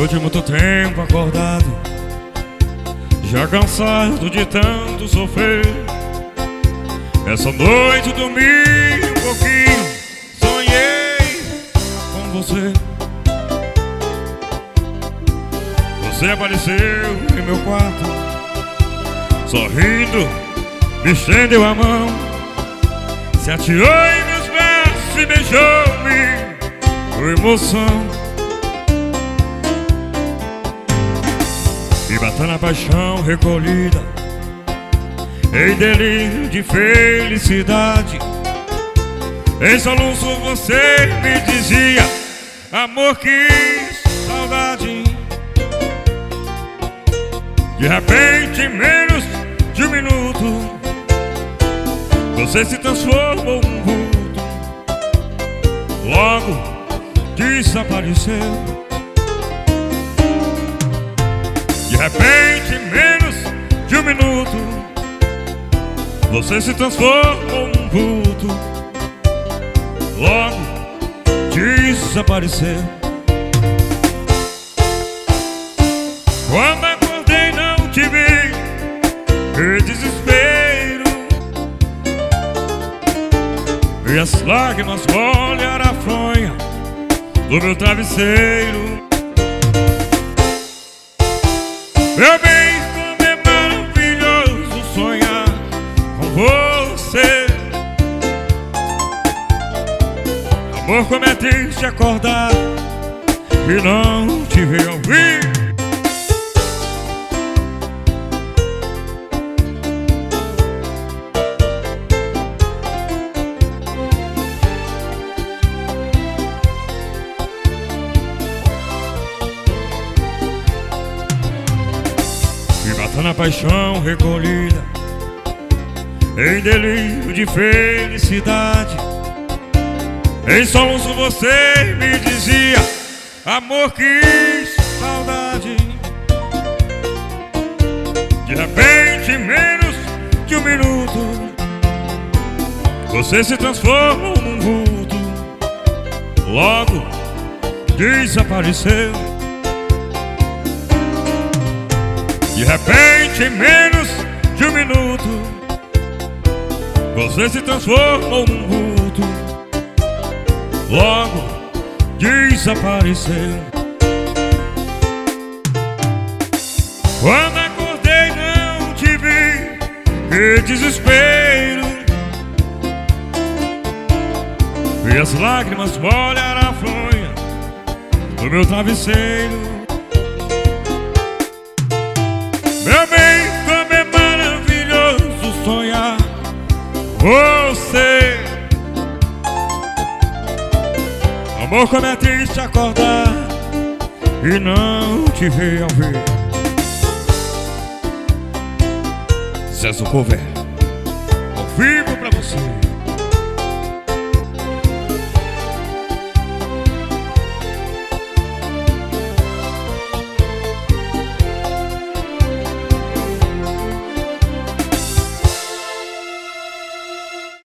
Depois de muito tempo acordado, já cansado de tanto sofrer, essa noite dormi um pouquinho, sonhei com você. Você apareceu em meu quarto, sorrindo, me estendeu a mão, se atirou em meus braços e beijou-me com emoção. E batendo a paixão recolhida, em delírio de felicidade, em soluço você me dizia: amor, que saudade. De repente, em menos de um minuto, você se transformou num vulto, logo desapareceu. De repente, em menos de um minuto, você se transformou num vulto, logo desapareceu. Quando acordei não te vi, que desespero, e as lágrimas molharam a fronha do meu travesseiro. Meu bem, como é maravilhoso sonhar com você. Amor, como é triste acordar e não te ver ouvir. E batendo a paixão recolhida, em delírio de felicidade, em soluço você me dizia: amor, que saudade. De repente, em menos de um minuto, você se transformou num vulto, logo desapareceu. De repente, em menos de um minuto, você se transformou num vulto, logo desapareceu. Quando acordei não te vi, que desespero, e as lágrimas molharam a fronha do meu travesseiro. Meu bem, como é maravilhoso sonhar você. Amor, como é triste acordar e não te ver ao ver. Zezo Cover, ao vivo pra você.